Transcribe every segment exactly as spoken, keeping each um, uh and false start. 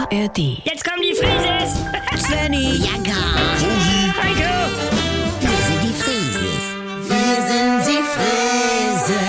R D. Jetzt kommen die Frises! Svenny, ja gar. Heiko! Wir sind die Frieses. Wir sind die Frieses.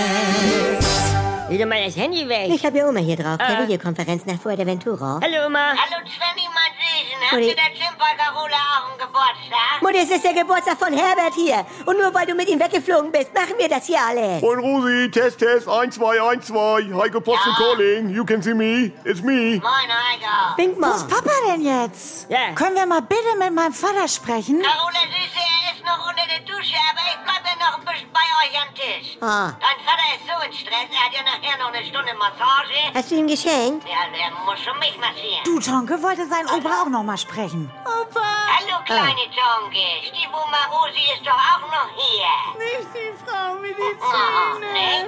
Leg doch mal das Handy weg. Ich habe ja Oma hier drauf, per Ah. Videokonferenz nach Fuerteventura. Hallo, Oma. Hallo Svenny, mein Süßen. Habt Mutti. ihr der Zimpercarola auch einen Geburtstag? Mutti, es ist der Geburtstag von Herbert hier. Und nur weil du mit ihm weggeflogen bist, machen wir das hier alles. Und Rosi, Test, Test, eins, zwei, eins, zwei. Heiko Postel Ja. calling. You can see me. It's me. Moin, Heiko. Wink Wo mal. ist Papa denn jetzt? Ja. Können wir mal bitte mit meinem Vater sprechen? Carola, Süße, er ist noch unter der Dusche, aber ich bleib dann noch ein bisschen bei euch am Tisch. Ah. Dein Vater ist so in Stress, er hat ja nachher noch eine Stunde Massage. Hast du ihm geschenkt? Ja, der muss schon mich massieren. Du, Tonke, wollte sein Opa auch noch mal sprechen. Opa! Hallo, kleine Tonke. Stiefoma Rosi ist doch auch noch hier. Nicht die Frau mit den Oh, nee.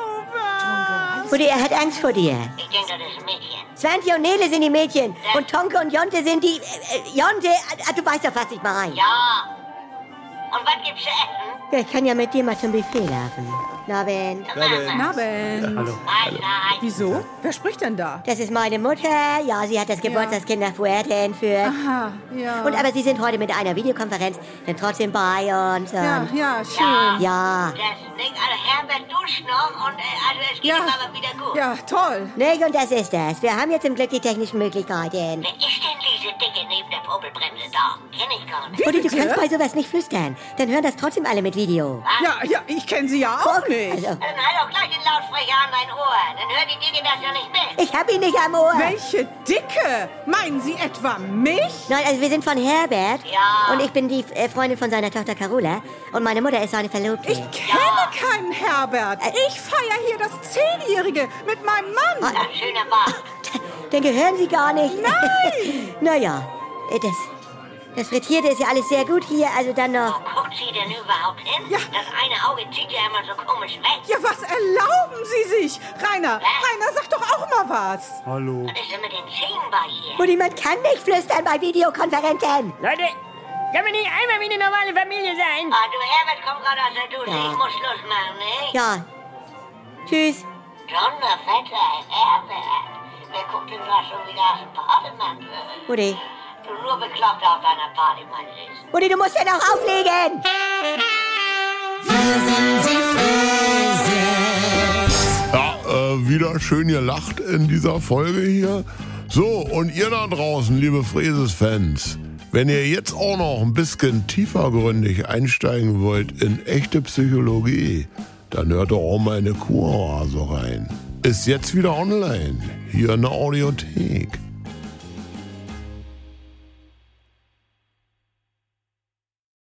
Opa! Mutti, er hat Angst vor dir. Ich denke, das ist ein Mädchen. Svante und Nele sind die Mädchen. Und Tonke und Jonte sind die... Äh, äh, Jonte, ah, du weißt doch, was ich meine. Ja. Und was gibt's zu essen? Ja, ich kann ja mit dir mal zum Buffet laufen. Na, Ben. Na, Ben. Hallo. Nein, nein. Wieso? Wer spricht denn da? Das ist meine Mutter. Ja, sie hat das Geburtstagskind nach Fuerte entführt. Aha, ja. Und aber sie sind heute mit einer Videokonferenz dann trotzdem bei uns. ja, Und ja, schön. ja. Das Ding, also Herbert duscht noch und äh, also es geht Ja. ihm aber wieder gut. Ja, toll. Nicht, und das ist das. Wir haben jetzt zum Glück die technischen Möglichkeiten. Wer ist denn diese Dicke neben der Popelbremse da? Kenn ich gar nicht. Mutti, du bitte? kannst bei sowas nicht flüstern. Dann hören das trotzdem alle mit Video. Ja, ja, ich kenne sie ja auch nicht. Also, Dann halt doch gleich den Lautsprecher an dein Ohr. Dann hört die Dicke das ja nicht mit. ich hab ihn nicht am Ohr. Welche Dicke? Meinen Sie etwa mich? Nein, also wir sind von Herbert. Ja. Und ich bin die äh, Freundin von seiner Tochter Carola. Und meine Mutter ist seine Verlobte. Ich kenne keinen Herbert. Ich feiere hier das Zehnjährige mit meinem Mann. Ja, schöner Bart. Dann gehören sie gar nicht. Nein! Naja, äh, das, das Frittierte ist ja alles sehr gut hier. Also dann Wo noch... guckt sie denn überhaupt hin? Ja. Das eine Auge zieht ja immer so komisch weg. Ja, was erlauben Sie sich? Rainer, Rainer, sag doch auch mal was. Hallo. Was ist denn mit den Zähnen bei ihr? Mutti, man kann nicht flüstern bei Videokonferenzen. Leute, können wir nicht einmal wie eine normale Familie sein? Ah, du, Herbert kommt gerade aus der Dusche. Ja. Ich muss Schluss machen, ne? Ja. Tschüss. Donnerwetter, Herbert. Wer guckt denn da schon wieder aus dem Bademantel? Mutti. Du nur bekloppt auf deiner Party, mein Süß. Mutti, du musst ja noch auflegen. Ja, äh, wieder schön gelacht in dieser Folge hier. So, und ihr da draußen, liebe Freses-Fans, wenn ihr jetzt auch noch ein bisschen tiefergründig einsteigen wollt in echte Psychologie, dann hört doch auch mal in eine Kuroase rein. Ist jetzt wieder online, hier in der Audiothek.